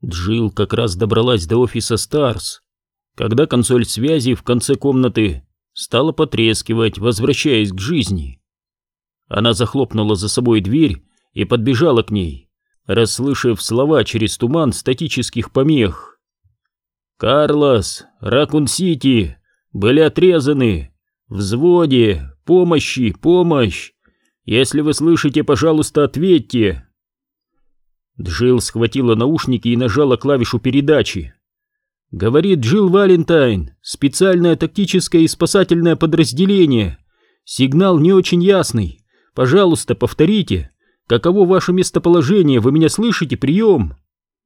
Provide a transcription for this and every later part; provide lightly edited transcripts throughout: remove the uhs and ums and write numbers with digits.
Джилл как раз добралась до офиса Старс, когда консоль связи в конце комнаты стала потрескивать, возвращаясь к жизни. Она захлопнула за собой дверь и подбежала к ней, расслышав слова через туман статических помех. «Карлос, Ракун-Сити были отрезаны! Взводе! Помощи! Помощь! Если вы слышите, пожалуйста, ответьте!» Джилл схватила наушники и нажала клавишу передачи. «Говорит Джилл Валентайн, специальное тактическое и спасательное подразделение. Сигнал не очень ясный. Пожалуйста, повторите. Каково ваше местоположение? Вы меня слышите? Прием!»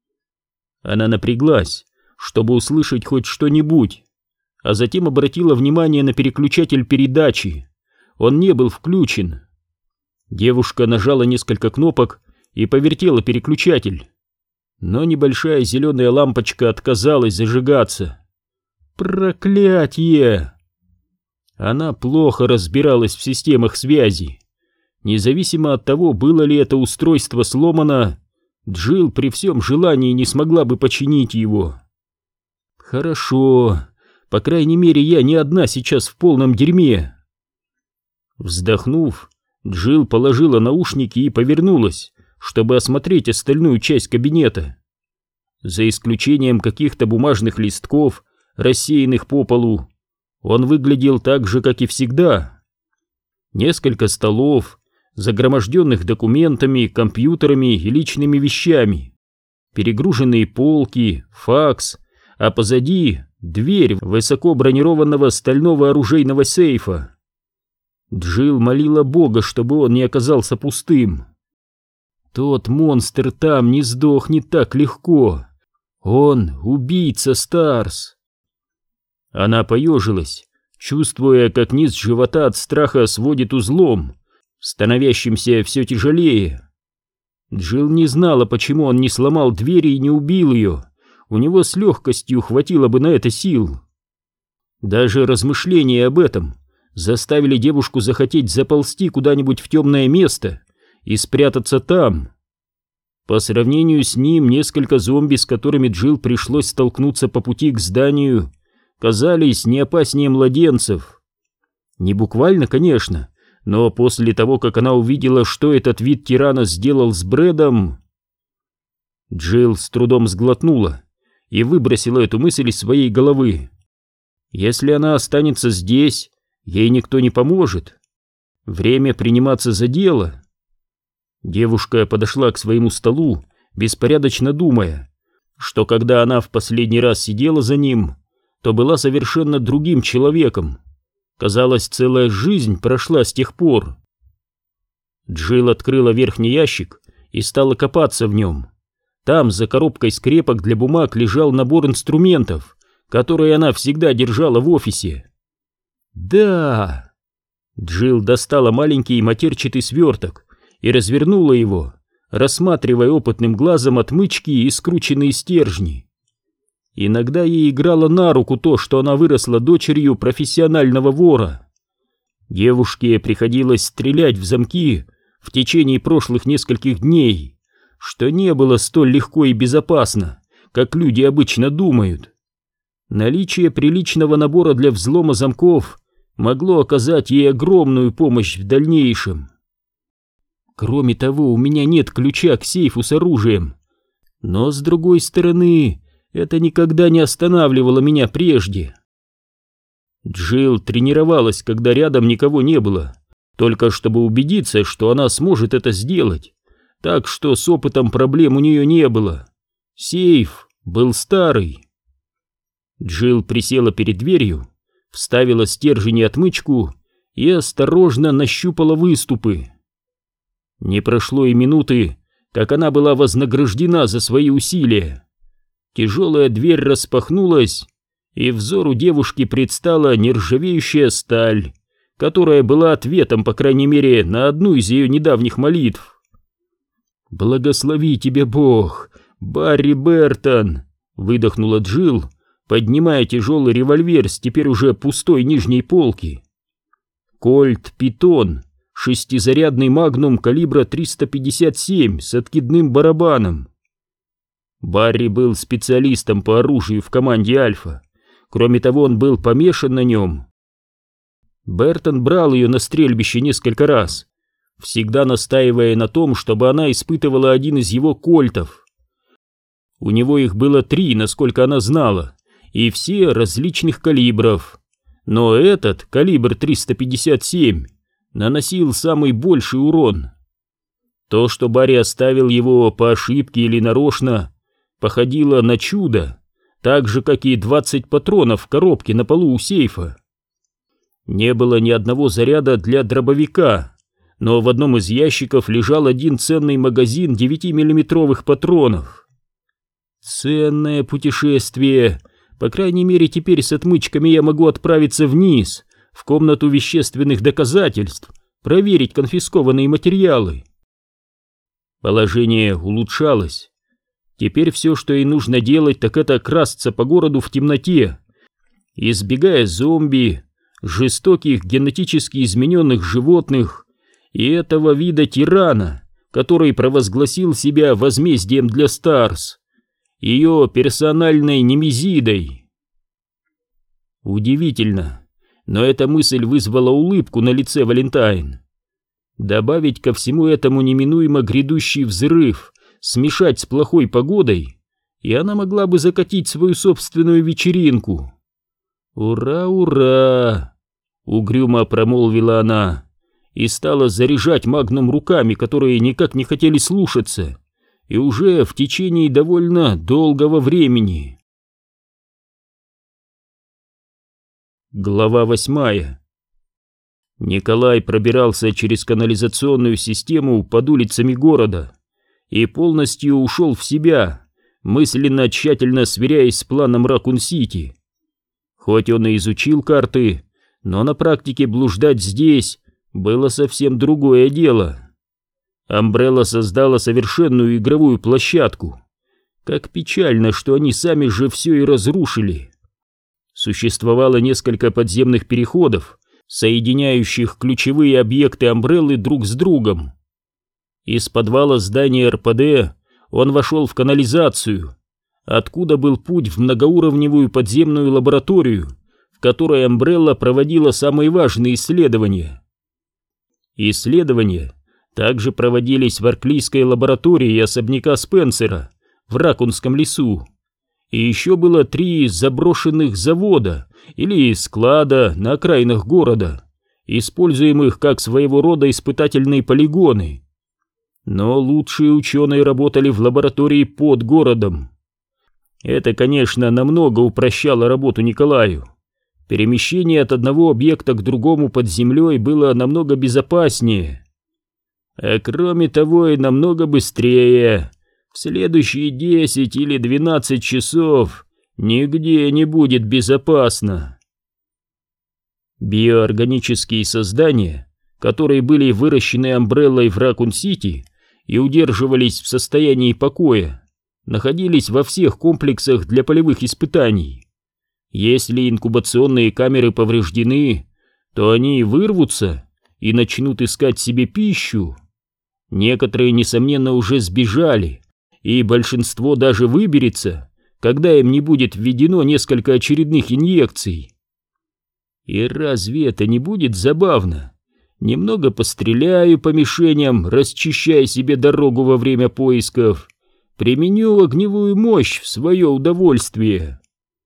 Она напряглась, чтобы услышать хоть что-нибудь, а затем обратила внимание на переключатель передачи. Он не был включен. Девушка нажала несколько кнопок и повертела переключатель, но небольшая зеленая лампочка отказалась зажигаться. Проклятье! Она плохо разбиралась в системах связи. Независимо от того, было ли это устройство сломано, Джилл при всем желании не смогла бы починить его. Хорошо, по крайней мере, я не одна сейчас в полном дерьме. Вздохнув, Джилл положила наушники и повернулась, чтобы осмотреть остальную часть кабинета. За исключением каких-то бумажных листков, рассеянных по полу, он выглядел так же, как и всегда. Несколько столов, загроможденных документами, компьютерами и личными вещами, перегруженные полки, факс, а позади дверь высоко бронированного стального оружейного сейфа. Джилл молила Бога, чтобы он не оказался пустым. Тот монстр там не сдохнет так легко. Он убийца Старс. Она поежилась, чувствуя, как низ живота от страха сводит узлом, становящимся все тяжелее. Джилл не знала, почему он не сломал двери и не убил ее. У него с легкостью хватило бы на это сил. Даже размышления об этом заставили девушку захотеть заползти куда-нибудь в темное место и спрятаться там. По сравнению с ним, несколько зомби, с которыми Джилл пришлось столкнуться по пути к зданию, казались не опаснее младенцев. Не буквально, конечно, но после того, как она увидела, что этот вид тирана сделал с Брэдом... Джилл с трудом сглотнула и выбросила эту мысль из своей головы. Если она останется здесь, ей никто не поможет. Время приниматься за дело. Девушка подошла к своему столу, беспорядочно думая, что когда она в последний раз сидела за ним, то была совершенно другим человеком. Казалось, целая жизнь прошла с тех пор. Джилл открыла верхний ящик и стала копаться в нем. Там, за коробкой скрепок для бумаг, лежал набор инструментов, которые она всегда держала в офисе. Да! Джилл достала маленький матерчатый сверток и развернула его, рассматривая опытным глазом отмычки и скрученные стержни. Иногда ей играло на руку то, что она выросла дочерью профессионального вора. Девушке приходилось стрелять в замки в течение прошлых нескольких дней, что не было столь легко и безопасно, как люди обычно думают. Наличие приличного набора для взлома замков могло оказать ей огромную помощь в дальнейшем. Кроме того, у меня нет ключа к сейфу с оружием. Но, с другой стороны, это никогда не останавливало меня прежде. Джилл тренировалась, когда рядом никого не было, только чтобы убедиться, что она сможет это сделать, так что с опытом проблем у нее не было. Сейф был старый. Джилл присела перед дверью, вставила стержень и отмычку и осторожно нащупала выступы. Не прошло и минуты, как она была вознаграждена за свои усилия. Тяжелая дверь распахнулась, и взору девушки предстала нержавеющая сталь, которая была ответом, по крайней мере, на одну из ее недавних молитв. «Благослови тебе Бог, Барри Бертон!» — выдохнула Джилл, поднимая тяжелый револьвер с теперь уже пустой нижней полки. Кольт Питон, шестизарядный магнум калибра 357 с откидным барабаном. Барри был специалистом по оружию в команде «Альфа». Кроме того, он был помешан на нем. Бертон брал ее на стрельбище несколько раз, всегда настаивая на том, чтобы она испытывала один из его кольтов. У него их было 3, насколько она знала, и все различных калибров. Но этот, калибр 357, наносил самый больший урон. То, что Барри оставил его по ошибке или нарочно, походило на чудо, так же, как и 20 патронов в коробке на полу у сейфа. Не было ни одного заряда для дробовика, но в одном из ящиков лежал один ценный магазин 9-миллиметровых патронов. Ценное путешествие. По крайней мере, теперь с отмычками я могу отправиться вниз, в комнату вещественных доказательств, проверить конфискованные материалы. Положение улучшалось. Теперь все, что ей нужно делать, так это красться по городу в темноте, избегая зомби, жестоких генетически измененных животных и этого вида тирана, который провозгласил себя возмездием для Старс, ее персональной немезидой. Удивительно, но эта мысль вызвала улыбку на лице Валентайн. Добавить ко всему этому неминуемо грядущий взрыв, смешать с плохой погодой, и она могла бы закатить свою собственную вечеринку. «Ура, ура!» — угрюмо промолвила она и стала заряжать магнум руками, которые никак не хотели слушаться, и уже в течение довольно долгого времени. Глава 8. Николай пробирался через канализационную систему под улицами города и полностью ушел в себя, мысленно тщательно сверяясь с планом Ракун-Сити. Хоть он и изучил карты, но на практике блуждать здесь было совсем другое дело. Амбрелла создала совершенную игровую площадку. Как печально, что они сами же все и разрушили. Существовало несколько подземных переходов, соединяющих ключевые объекты Амбреллы друг с другом. Из подвала здания РПД он вошел в канализацию, откуда был путь в многоуровневую подземную лабораторию, в которой Амбрелла проводила самые важные исследования. Исследования также проводились в Арклийской лаборатории особняка Спенсера в Ракунском лесу. И еще было 3 заброшенных завода или склада на окраинах города, используемых как своего рода испытательные полигоны. Но лучшие ученые работали в лаборатории под городом. Это, конечно, намного упрощало работу Николаю. Перемещение от одного объекта к другому под землей было намного безопаснее. А кроме того и намного быстрее. В следующие 10 или 12 часов нигде не будет безопасно. Биоорганические создания, которые были выращены Амбреллой в Ракун-Сити и удерживались в состоянии покоя, находились во всех комплексах для полевых испытаний. Если инкубационные камеры повреждены, то они вырвутся и начнут искать себе пищу. Некоторые, несомненно, уже сбежали, и большинство даже выберется, когда им не будет введено несколько очередных инъекций. И разве это не будет забавно? Немного постреляю по мишеням, расчищая себе дорогу во время поисков, применю огневую мощь в свое удовольствие.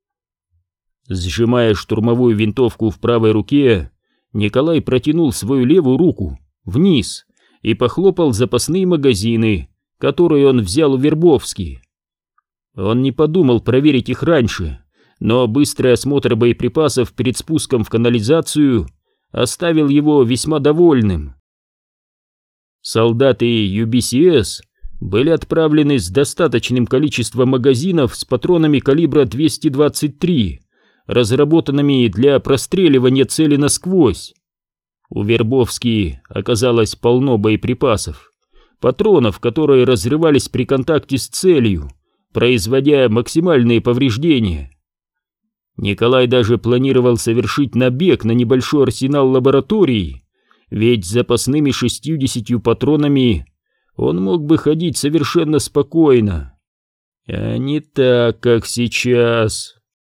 Сжимая штурмовую винтовку в правой руке, Николай протянул свою левую руку вниз и похлопал запасные магазины, которые он взял у Вербовски. Он не подумал проверить их раньше, но быстрый осмотр боеприпасов перед спуском в канализацию оставил его весьма довольным. Солдаты UBCS были отправлены с достаточным количеством магазинов с патронами калибра 223, разработанными для простреливания цели насквозь. У Вербовски оказалось полно боеприпасов, патронов, которые разрывались при контакте с целью, производя максимальные повреждения. Николай даже планировал совершить набег на небольшой арсенал лаборатории, ведь с запасными 60 патронами он мог бы ходить совершенно спокойно. А не так, как сейчас.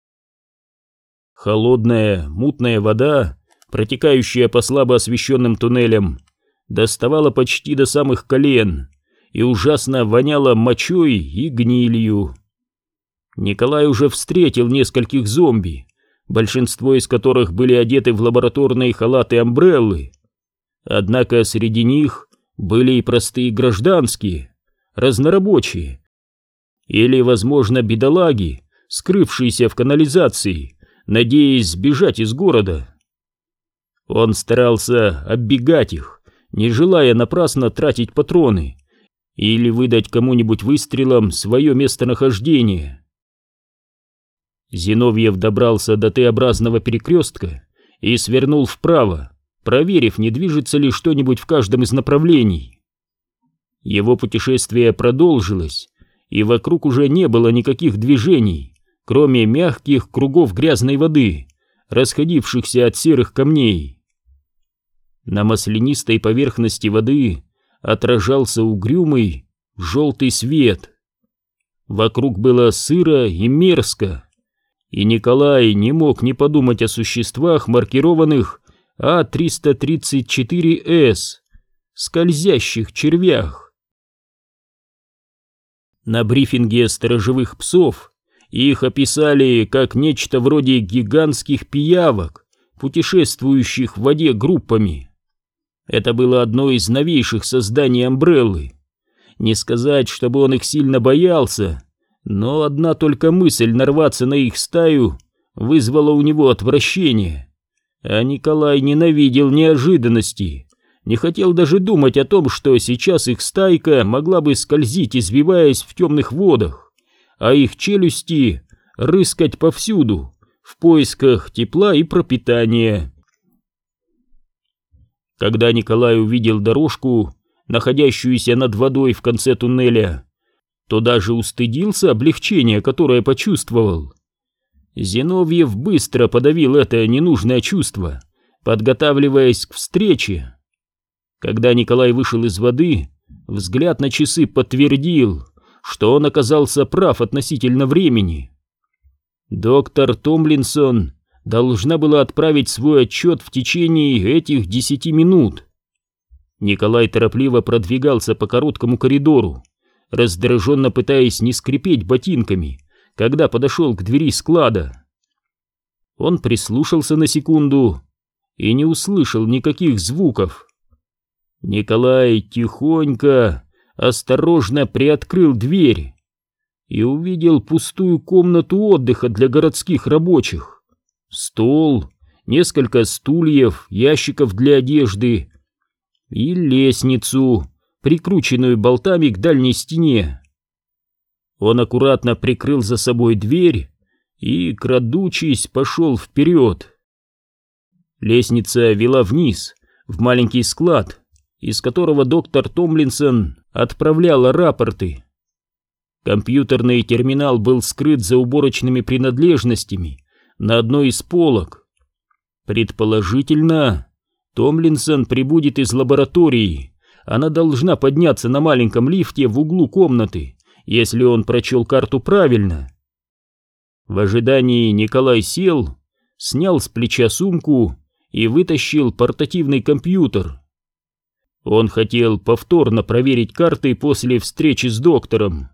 Холодная, мутная вода, протекающая по слабо освещенным туннелям, доставала почти до самых колен и ужасно воняла мочой и гнилью. Николай уже встретил нескольких зомби, большинство из которых были одеты в лабораторные халаты-амбреллы. Однако среди них были и простые гражданские, разнорабочие, или, возможно, бедолаги, скрывшиеся в канализации, надеясь сбежать из города. Он старался оббегать их, не желая напрасно тратить патроны или выдать кому-нибудь выстрелом свое местонахождение. Зиновьев добрался до Т-образного перекрестка и свернул вправо, проверив, не движется ли что-нибудь в каждом из направлений. Его путешествие продолжилось, и вокруг уже не было никаких движений, кроме мягких кругов грязной воды, расходившихся от серых камней. На маслянистой поверхности воды отражался угрюмый желтый свет. Вокруг было сыро и мерзко, и Николай не мог не подумать о существах, маркированных А-334С, скользящих червях. На брифинге сторожевых псов их описали как нечто вроде гигантских пиявок, путешествующих в воде группами. Это было одно из новейших созданий Амбреллы. Не сказать, чтобы он их сильно боялся, но одна только мысль нарваться на их стаю вызвала у него отвращение. А Николай ненавидел неожиданности, не хотел даже думать о том, что сейчас их стайка могла бы скользить, извиваясь в темных водах, а их челюсти рыскать повсюду в поисках тепла и пропитания. Когда Николай увидел дорожку, находящуюся над водой в конце туннеля, то даже устыдился облегчения, которое почувствовал. Зиновьев быстро подавил это ненужное чувство, подготавливаясь к встрече. Когда Николай вышел из воды, взгляд на часы подтвердил, что он оказался прав относительно времени. Доктор Томлинсон должна была отправить свой отчет в течение этих 10 минут. Николай торопливо продвигался по короткому коридору, раздраженно пытаясь не скрипеть ботинками, когда подошел к двери склада. Он прислушался на секунду и не услышал никаких звуков. Николай тихонько, осторожно приоткрыл дверь и увидел пустую комнату отдыха для городских рабочих. Стол, несколько стульев, ящиков для одежды и лестницу, прикрученную болтами к дальней стене. Он аккуратно прикрыл за собой дверь и, крадучись, пошел вперед. Лестница вела вниз, в маленький склад, из которого доктор Томлинсон отправляла рапорты. Компьютерный терминал был скрыт за уборочными принадлежностями на одной из полок. Предположительно, Томлинсон прибудет из лаборатории. Она должна подняться на маленьком лифте в углу комнаты, если он прочел карту правильно. В ожидании Николай сел, снял с плеча сумку и вытащил портативный компьютер. Он хотел повторно проверить карты после встречи с доктором.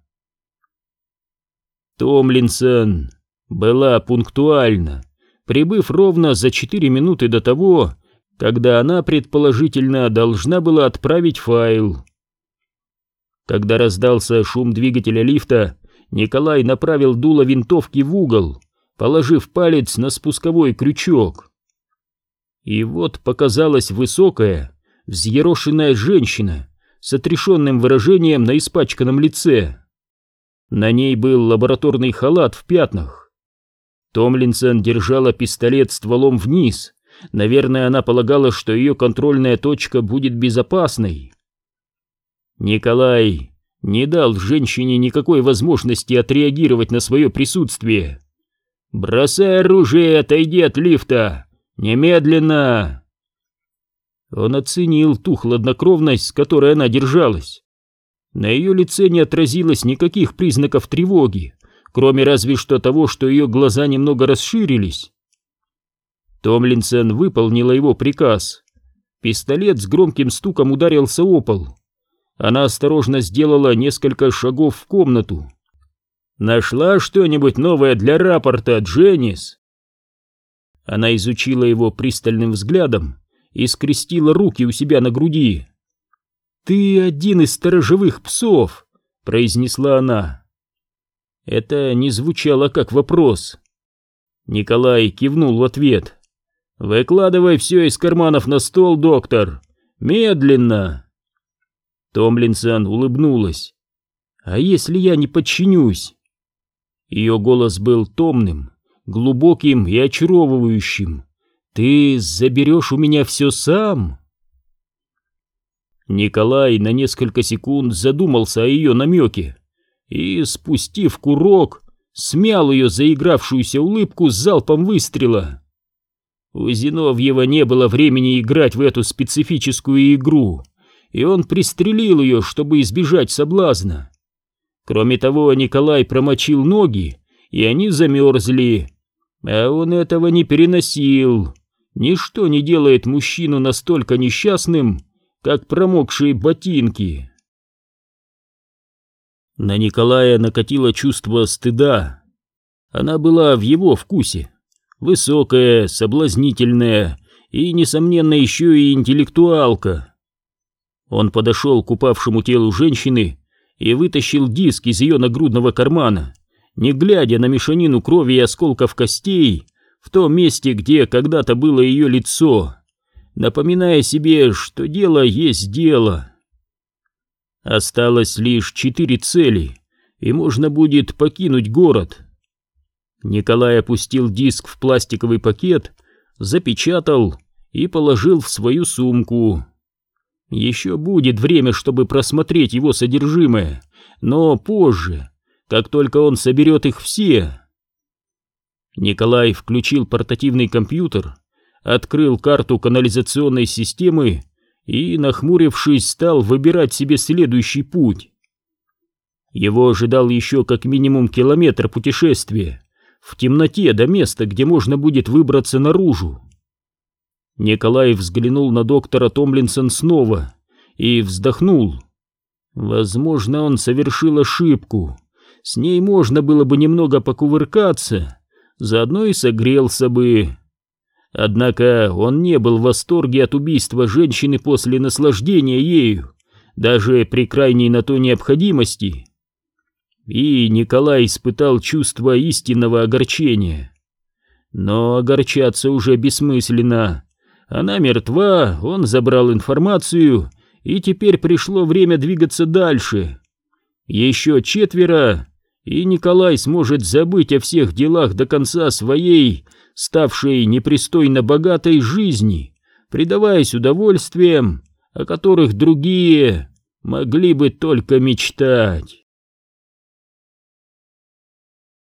Томлинсон была пунктуальна, прибыв ровно за 4 минуты до того, когда она, предположительно, должна была отправить файл. Когда раздался шум двигателя лифта, Николай направил дуло винтовки в угол, положив палец на спусковой крючок. И вот показалась высокая, взъерошенная женщина с отрешенным выражением на испачканном лице. На ней был лабораторный халат в пятнах. Томлинсон держала пистолет стволом вниз. Наверное, она полагала, что ее контрольная точка будет безопасной. Николай не дал женщине никакой возможности отреагировать на свое присутствие. «Бросай оружие и отойди от лифта! Немедленно!» Он оценил ту хладнокровность, с которой она держалась. На ее лице не отразилось никаких признаков тревоги, кроме разве что того, что ее глаза немного расширились. Томлинсон выполнила его приказ. Пистолет с громким стуком ударился о пол. Она осторожно сделала несколько шагов в комнату. «Нашла что-нибудь новое для рапорта, Дженнис?» Она изучила его пристальным взглядом и скрестила руки у себя на груди. «Ты один из сторожевых псов», — произнесла она. Это не звучало как вопрос. Николай кивнул в ответ. «Выкладывай все из карманов на стол, доктор. Медленно!» Томлинсон улыбнулась. «А если я не подчинюсь?» Ее голос был томным, глубоким и очаровывающим. «Ты заберешь у меня все сам?» Николай на несколько секунд задумался о ее намеке и, спустив курок, смял ее заигравшуюся улыбку с залпом выстрела. У Зиновьева не было времени играть в эту специфическую игру, и он пристрелил ее, чтобы избежать соблазна. Кроме того, Николай промочил ноги, и они замерзли, а он этого не переносил. Ничто не делает мужчину настолько несчастным, как промокшие ботинки. На Николая накатило чувство стыда. Она была в его вкусе. Высокая, соблазнительная и, несомненно, еще и интеллектуалка. Он подошел к упавшему телу женщины и вытащил диск из ее нагрудного кармана, не глядя на мешанину крови и осколков костей в том месте, где когда-то было ее лицо, напоминая себе, что дело есть дело. Осталось лишь 4 цели, и можно будет покинуть город. Николай опустил диск в пластиковый пакет, запечатал и положил в свою сумку. Еще будет время, чтобы просмотреть его содержимое, но позже, как только он соберет их все. Николай включил портативный компьютер, открыл карту канализационной системы и, нахмурившись, стал выбирать себе следующий путь. Его ожидал еще как минимум километр путешествия в темноте до места, где можно будет выбраться наружу. Николай взглянул на доктора Томлинсон снова и вздохнул. Возможно, он совершил ошибку. С ней можно было бы немного покувыркаться, заодно и согрелся бы. Однако он не был в восторге от убийства женщины после наслаждения ею, даже при крайней на то необходимости. И Николай испытал чувство истинного огорчения. Но огорчаться уже бессмысленно. Она мертва, он забрал информацию, и теперь пришло время двигаться дальше. Еще 4, и Николай сможет забыть о всех делах до конца своей, ставшей непристойно богатой жизни, предаваясь удовольствиям, о которых другие могли бы только мечтать.